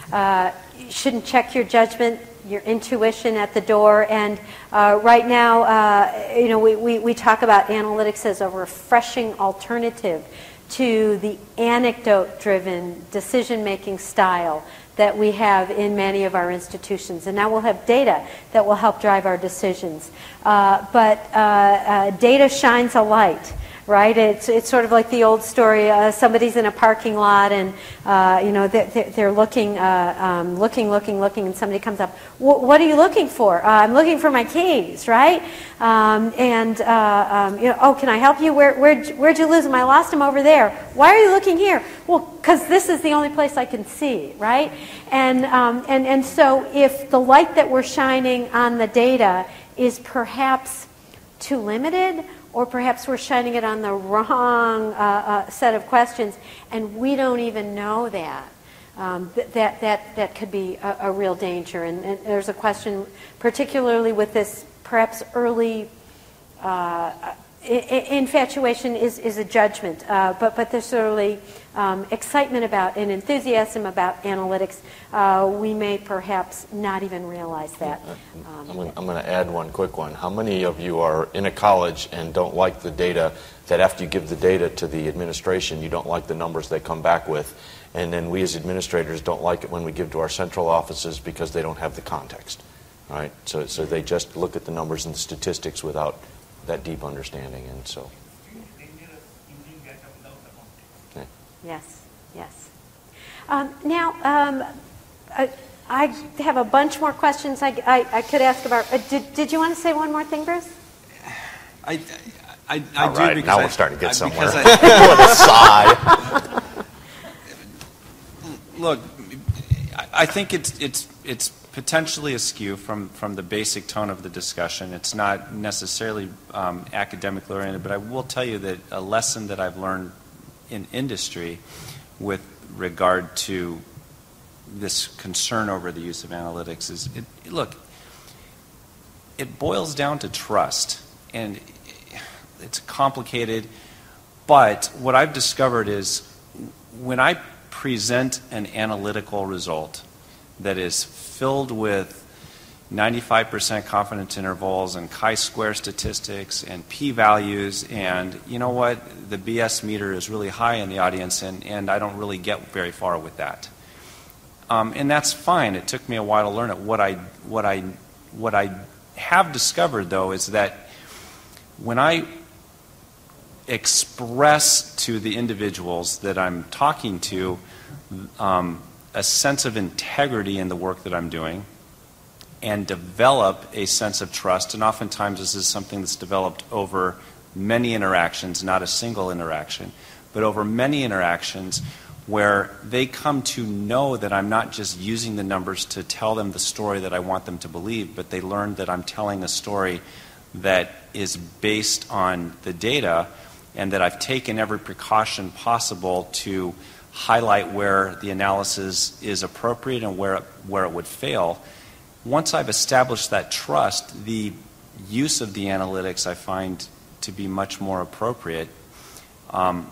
uh, you shouldn't check your judgment, your intuition at the door. And uh, right now, uh, you know, we, we, we talk about analytics as a refreshing alternative to the anecdote-driven decision-making style that we have in many of our institutions. And now we'll have data that will help drive our decisions. Uh, but uh, uh, data shines a light. Right? It's, it's sort of like the old story. Uh, somebody's in a parking lot, and uh, you know they're, they're looking, uh, um, looking, looking, looking, and somebody comes up. What are you looking for? Uh, I'm looking for my keys, right? Um, and uh, um, you know, oh, can I help you? Where, where, where'd you lose them? I lost them over there. Why are you looking here? Well, because this is the only place I can see, right? And um, and and so if the light that we're shining on the data is perhaps too limited, or perhaps we're shining it on the wrong uh, uh, set of questions, and we don't even know that. Um, th that, that, that could be a, a real danger. And, and there's a question, particularly with this perhaps early uh, infatuation is, is a judgment, uh, but, but there's certainly um, excitement about and enthusiasm about analytics. Uh, we may perhaps not even realize that. Um, I'm going I'm to add one quick one. How many of you are in a college and don't like the data, that after you give the data to the administration, you don't like the numbers they come back with? And then we as administrators don't like it when we give to our central offices because they don't have the context, right? So, so they just look at the numbers and the statistics without that deep understanding, and so. Okay. Yes, yes. Um, now, um, I, I have a bunch more questions I, I, I could ask about. Uh, did, did you want to say one more thing, Bruce? I, I, I All do right, because now I, we're starting to get I, somewhere. I, What a sigh. Look, I, I think it's it's it's potentially askew from from the basic tone of the discussion. It's not necessarily um, academically oriented, but I will tell you that a lesson that I've learned in industry with regard to this concern over the use of analytics is, it, look, it boils down to trust, and it's complicated, but what I've discovered is when I present an analytical result that is filled with ninety-five percent confidence intervals and chi-square statistics and p-values, and you know what, the B S meter is really high in the audience, and, and I don't really get very far with that. Um, and that's fine. It took me a while to learn it. What I, what I, what I have discovered, though, is that when I express to the individuals that I'm talking to um, a sense of integrity in the work that I'm doing, and develop a sense of trust, and oftentimes this is something that's developed over many interactions, not a single interaction, but over many interactions where they come to know that I'm not just using the numbers to tell them the story that I want them to believe, but they learn that I'm telling a story that is based on the data, and that I've taken every precaution possible to highlight where the analysis is appropriate and where it, where it would fail. Once I've established that trust, the use of the analytics I find to be much more appropriate. Um,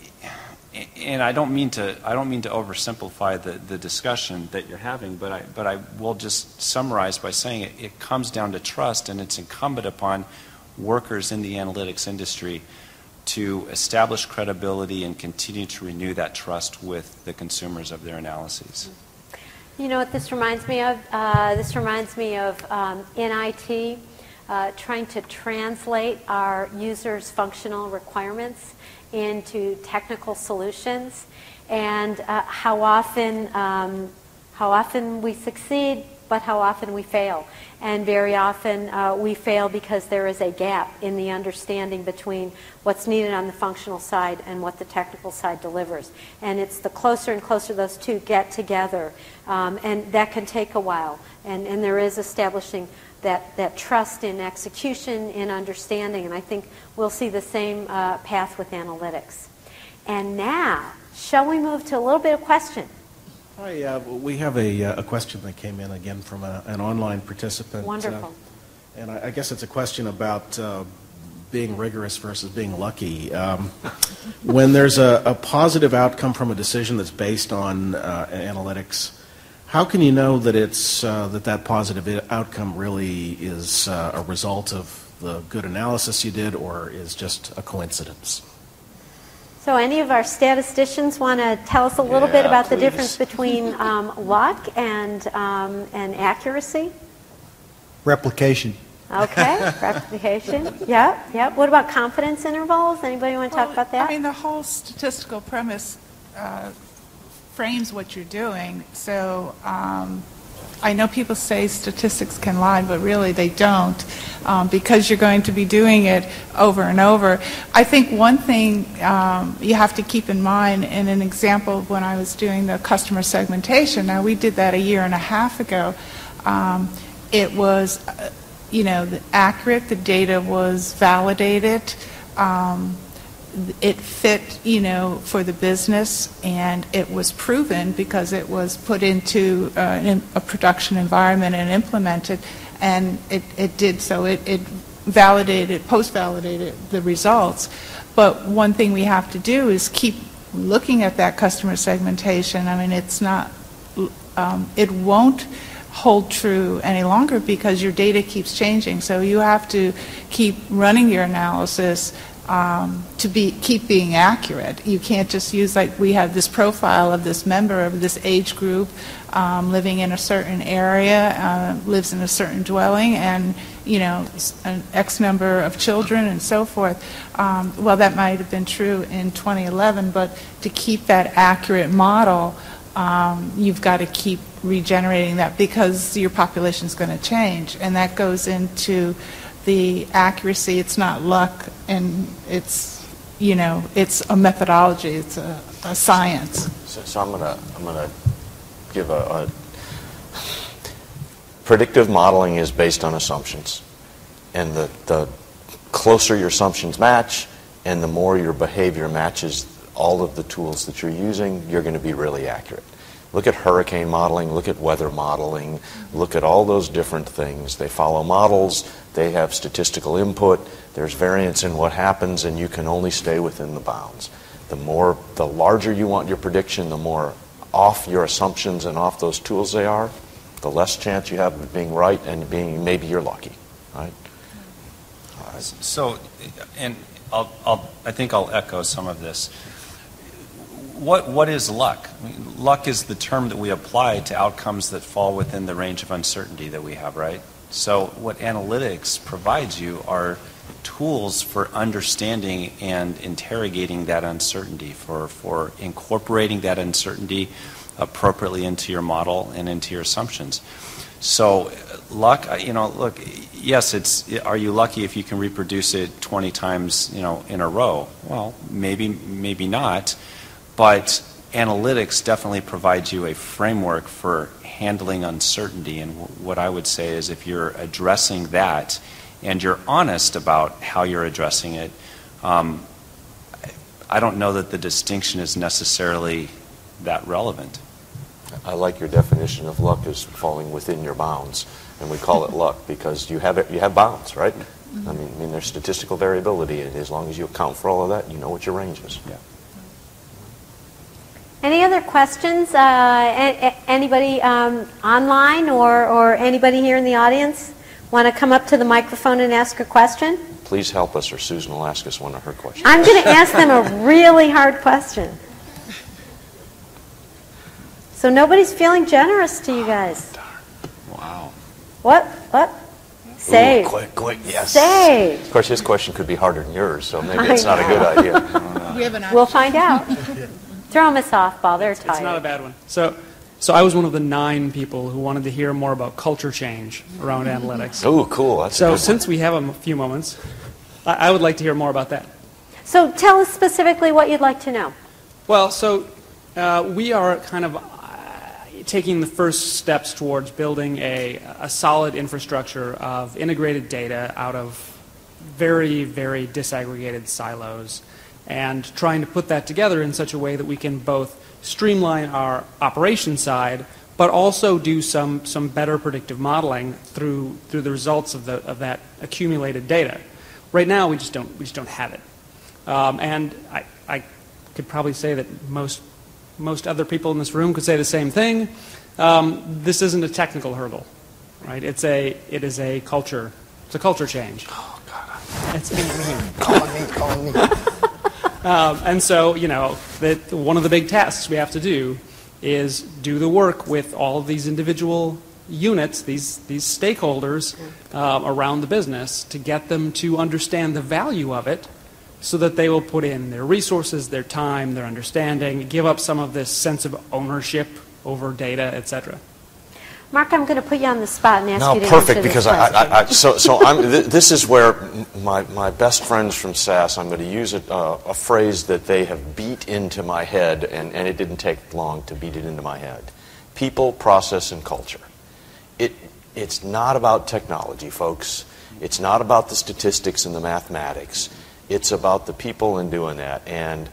and I don't mean to I don't mean to oversimplify the, the discussion that you're having, but I but I will just summarize by saying it, it comes down to trust, and it's incumbent upon workers in the analytics industry to establish credibility and continue to renew that trust with the consumers of their analyses. You know what this reminds me of? Uh, this reminds me of um, in I T, uh, trying to translate our users' functional requirements into technical solutions, and uh, how often um, how often we succeed, but how often we fail. And very often uh, we fail because there is a gap in the understanding between what's needed on the functional side and what the technical side delivers. And it's the closer and closer those two get together, um, and that can take a while. And, and there is establishing that, that trust in execution, in understanding, and I think we'll see the same uh, path with analytics. And now, shall we move to a little bit of question? Hi, uh, we have a, uh, a question that came in again from a, an online participant. Wonderful. Uh, and I, I guess it's a question about uh, being rigorous versus being lucky. Um, when there's a, a positive outcome from a decision that's based on uh, analytics, How can you know that it's uh, that that positive i- outcome really is uh, a result of the good analysis you did, or is just a coincidence? So any of our statisticians want to tell us a little Yeah, bit about the please. difference between um, luck and, um, and accuracy? Replication. Okay, replication. Yep, yep. What about confidence intervals? Anybody want to talk Well, about that? I mean, the whole statistical premise uh, frames what you're doing. So um, I know people say statistics can lie, but really they don't, um, because you're going to be doing it over and over. I think one thing um, you have to keep in mind, in an example of when I was doing the customer segmentation, now we did that a year and a half ago, um, it was, uh, you know, the accurate, the data was validated, um, it fit, you know, for the business, and it was proven because it was put into uh, an, a production environment and implemented, and it, it did so. It, it validated, post-validated the results. But one thing we have to do is keep looking at that customer segmentation. I mean, it's not, um, it won't hold true any longer because your data keeps changing. So you have to keep running your analysis um, to be keep being accurate. You can't just use, like, we have this profile of this member of this age group um, living in a certain area, uh, lives in a certain dwelling, and, you know, an X number of children and so forth. Um, well, that might have been true in twenty eleven, but to keep that accurate model, um, you've got to keep regenerating that because your population is going to change, and that goes into the accuracy. It's not luck, and it's, you know, it's a methodology. It's a, a science. So, so I'm gonna I'm gonna give a, a predictive modeling is based on assumptions, and the the closer your assumptions match, and the more your behavior matches all of the tools that you're using, you're going to be really accurate. Look at hurricane modeling, look at weather modeling, look at all those different things. They follow models, they have statistical input, there's variance in what happens, and you can only stay within the bounds. The more, the larger you want your prediction, the more off your assumptions and off those tools they are, the less chance you have of being right, and being, maybe you're lucky, right? Uh, So, and I'll, I'll, I think I'll echo some of this. What, what is luck? I mean, luck is the term that we apply to outcomes that fall within the range of uncertainty that we have, right? So what analytics provides you are tools for understanding and interrogating that uncertainty, for, for incorporating that uncertainty appropriately into your model and into your assumptions. So luck, you know, look, yes, it's, are you lucky if you can reproduce it twenty times, you know, in a row? Well, maybe, maybe not. But analytics definitely provides you a framework for handling uncertainty, and what I would say is if you're addressing that and you're honest about how you're addressing it, um, I don't know that the distinction is necessarily that relevant. I like your definition of luck as falling within your bounds, and we call it luck because you have it, you have bounds, right? Mm-hmm. I mean, I mean, there's statistical variability, and as long as you account for all of that, you know what your range is. Yeah. Any other questions? Uh, a- a- anybody um, online or, or anybody here in the audience want to come up to the microphone and ask a question? Please help us, or Susan will ask us one of her questions. I'm going to ask them a really hard question. So nobody's feeling generous to you guys. Wow. What? What? Say. Ooh, quick, quick, yes. Say. Of course, his question could be harder than yours, so maybe I it's not a good idea. We have an We'll find out. Throw them a softball. They're tired. It's not a bad one. So, so I was one of the nine people who wanted to hear more about culture change around analytics. Oh, cool. That's a So good since one. we have a m- few moments, I, I would like to hear more about that. So tell us specifically what you'd like to know. Well, so uh, we are kind of uh, taking the first steps towards building a, a solid infrastructure of integrated data out of very, very disaggregated silos, and trying to put that together in such a way that we can both streamline our operation side, but also do some, some better predictive modeling through, through the results of, the, of that accumulated data. Right now, we just don't, we just don't have it. Um, and I, I could probably say that most, most other people in this room could say the same thing. Um, this isn't a technical hurdle, right? It's a it is a culture. It's a culture change. Oh God! It's, calling me, calling me. Um, and so, you know, that one of the big tasks we have to do is do the work with all of these individual units, these these stakeholders um, around the business, to get them to understand the value of it, so that they will put in their resources, their time, their understanding, give up some of this sense of ownership over data, et cetera. Mark, I'm going to put you on the spot and ask No, you to perfect, answer this because I, question. I, I, so, so I'm, th- this is where m- my, my best friends from S A S, I'm going to use a, uh, a phrase that they have beat into my head, and, and it didn't take long to beat it into my head. People, process, and culture. It, it's not about technology, folks. It's not about the statistics and the mathematics. It's about the people in doing that. And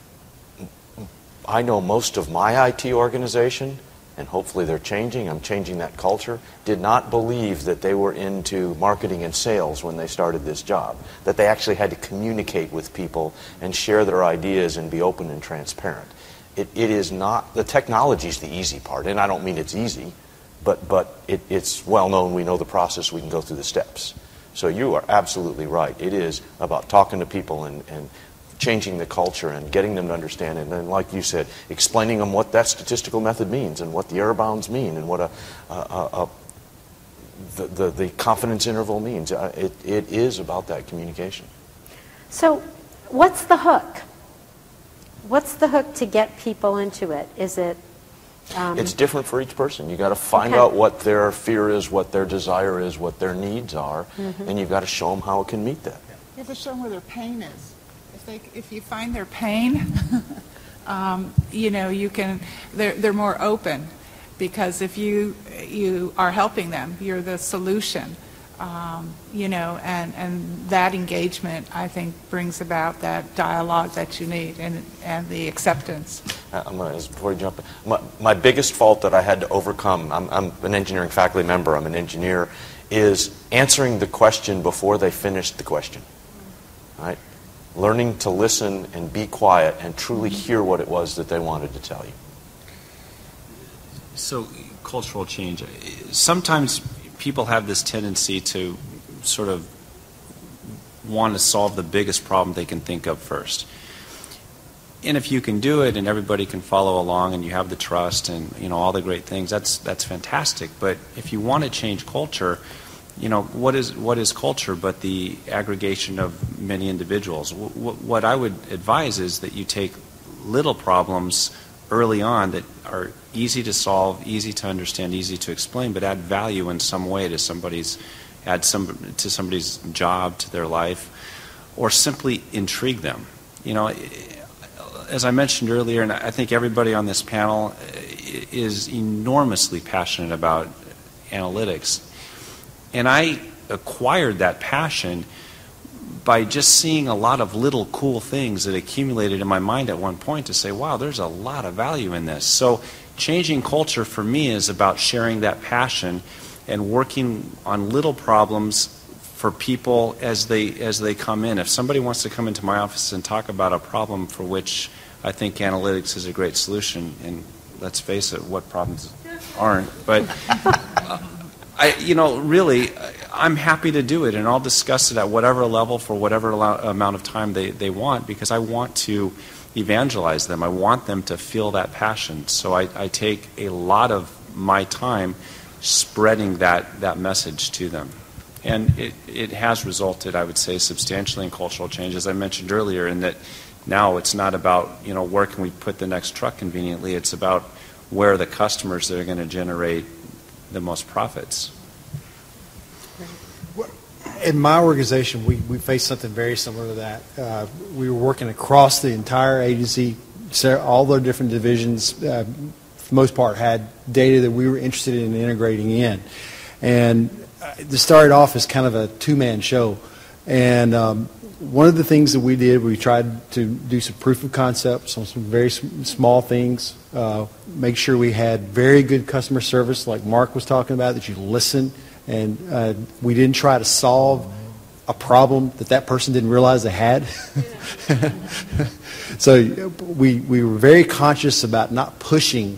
I know most of my I T organization, and hopefully they're changing, I'm changing that culture, did not believe that they were into marketing and sales when they started this job, that they actually had to communicate with people and share their ideas and be open and transparent. It, it is not, the technology is the easy part, and I don't mean it's easy, but, but it, it's well known, we know the process, we can go through the steps. So you are absolutely right. It is about talking to people and, and changing the culture and getting them to understand it. And then, like you said, explaining them what that statistical method means and what the error bounds mean and what a, a, a, a the, the, the confidence interval means. Uh, it, it is about that communication. So what's the hook? What's the hook to get people into it? Is it... Um, it's different for each person. You've got to find okay. out what their fear is, what their desire is, what their needs are, mm-hmm. and you've got to show them how it can meet that. You have to show them where their pain is. If they, if you find their pain, um, you know, you can. They're they're more open, because if you you are helping them, you're the solution. Um, you know, and, and that engagement, I think, brings about that dialogue that you need and and the acceptance. I'm gonna, before you jump in, my, my biggest fault that I had to overcome, I'm, I'm an engineering faculty member, I'm an engineer, is answering the question before they finished the question. Right? Learning to listen and be quiet and truly hear what it was that they wanted to tell you. So, cultural change. Sometimes people have this tendency to sort of want to solve the biggest problem they can think of first. And if you can do it and everybody can follow along and you have the trust and, you know, all the great things, that's that's fantastic. But if you want to change culture, you know, what is what is culture but the aggregation of many individuals? W- w- what I would advise is that you take little problems early on that are easy to solve, easy to understand, easy to explain, but add value in some way to somebody's, add some to somebody's job, to their life, or simply intrigue them. You know, as I mentioned earlier, and I think everybody on this panel is enormously passionate about analytics. And I acquired that passion by just seeing a lot of little cool things that accumulated in my mind at one point to say, wow, there's a lot of value in this. So changing culture for me is about sharing that passion and working on little problems for people as they as they come in. If somebody wants to come into my office and talk about a problem for which I think analytics is a great solution, and let's face it, what problems aren't, but uh, I, you know, really, I'm happy to do it, and I'll discuss it at whatever level for whatever amount of time they, they want, because I want to evangelize them. I want them to feel that passion. So I, I take a lot of my time spreading that, that message to them. And it, it has resulted, I would say, substantially in cultural change, as I mentioned earlier, in that now it's not about, you know, where can we put the next truck conveniently. It's about where are the customers that are going to generate the most profits. In my organization, we, we faced something very similar to that. Uh, we were working across the entire agency, all their different divisions, uh, for the most part, had data that we were interested in integrating in. And uh, this started off as kind of a two-man show. And um, one of the things that we did, we tried to do some proof of concepts on some very sm- small things, uh, make sure we had very good customer service, like Mark was talking about, that you listen. And uh, we didn't try to solve a problem that that person didn't realize they had. So we we were very conscious about not pushing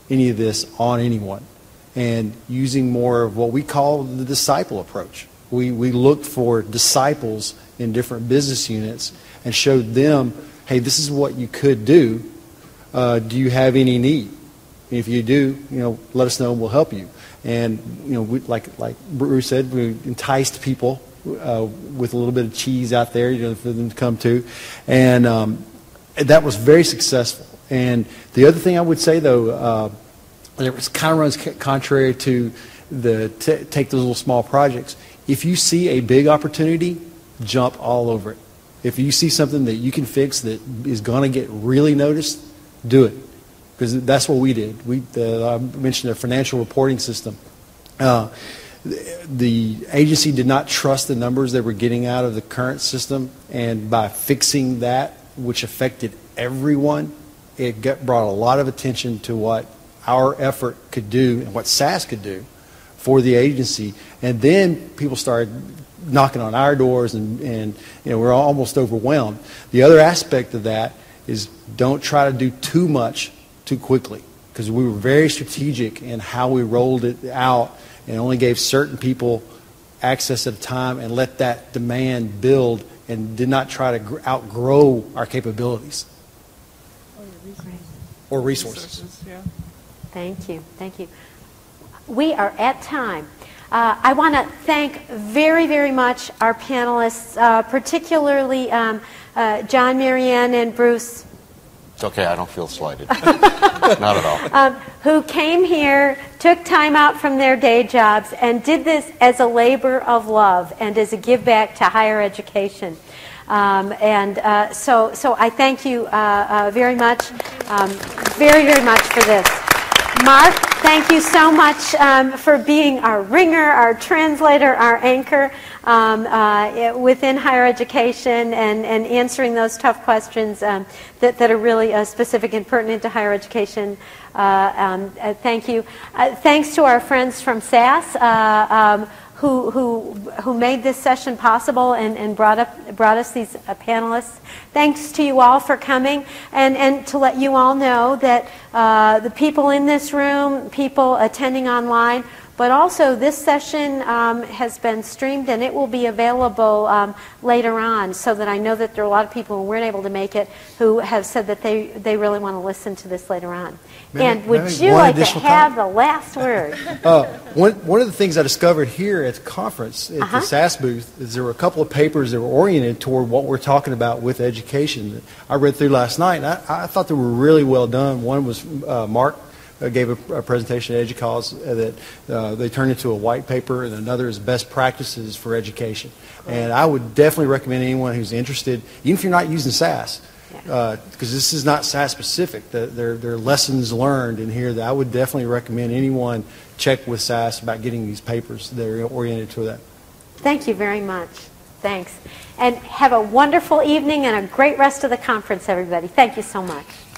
any of this on anyone, and using more of what we call the disciple approach. We, we looked for disciples in different business units and showed them, hey, this is what you could do. Uh, do you have any need? If you do, you know, let us know and we'll help you. And, you know, we, like like Bruce said, we enticed people uh, with a little bit of cheese out there, you know, for them to come to. And um, that was very successful. And the other thing I would say, though, uh, and it kind of runs contrary to the t- take those little small projects. If you see a big opportunity, jump all over it. If you see something that you can fix that is going to get really noticed, do it. Because that's what we did. We, uh, I mentioned a financial reporting system. Uh, the, the agency did not trust the numbers they were getting out of the current system, and by fixing that, which affected everyone, it got, brought a lot of attention to what our effort could do and what S A S could do for the agency. And then people started knocking on our doors, and, and you know, we're almost overwhelmed. The other aspect of that is don't try to do too much too quickly, because we were very strategic in how we rolled it out and only gave certain people access at a time and let that demand build and did not try to outgrow our capabilities or resources. Yeah. Thank you. Thank you. We are at time. Uh, I want to thank very, very much our panelists, uh, particularly um, uh, John, Marianne, and Bruce. It's okay, I don't feel slighted. Not at all. Um, who came here, took time out from their day jobs, and did this as a labor of love and as a give back to higher education. Um, and uh, so, so I thank you uh, uh, very much, um, very, very much for this. Mark, thank you so much um, for being our ringer, our translator, our anchor um, uh, within higher education and, and answering those tough questions um, that, that are really uh, specific and pertinent to higher education. Uh, um, uh, thank you. Uh, thanks to our friends from S A S uh, um, who, who, who made this session possible and, and brought, up, brought us these uh, panelists. Thanks to you all for coming, and, and to let you all know that uh, the people in this room, people attending online, but also this session um, has been streamed and it will be available um, later on, so that I know that there are a lot of people who weren't able to make it who have said that they, they really want to listen to this later on. May and I- would may I make you one like to additional have the last word? Uh, one, one of the things I discovered here at the conference, at Uh-huh. the S A S booth, is there were a couple of papers that were oriented toward what we're talking about with education that I read through last night, and I, I thought they were really well done. One was uh, Mark uh, gave a, a presentation at EDUCAUSE uh, that uh, they turned into a white paper, and another is best practices for education. And I would definitely recommend anyone who's interested, even if you're not using S A S, because uh, this is not S A S specific. The, there, there are lessons learned in here that I would definitely recommend anyone check with S A S about getting these papers that are oriented to that. Thank you very much. Thanks. And have a wonderful evening and a great rest of the conference, everybody. Thank you so much.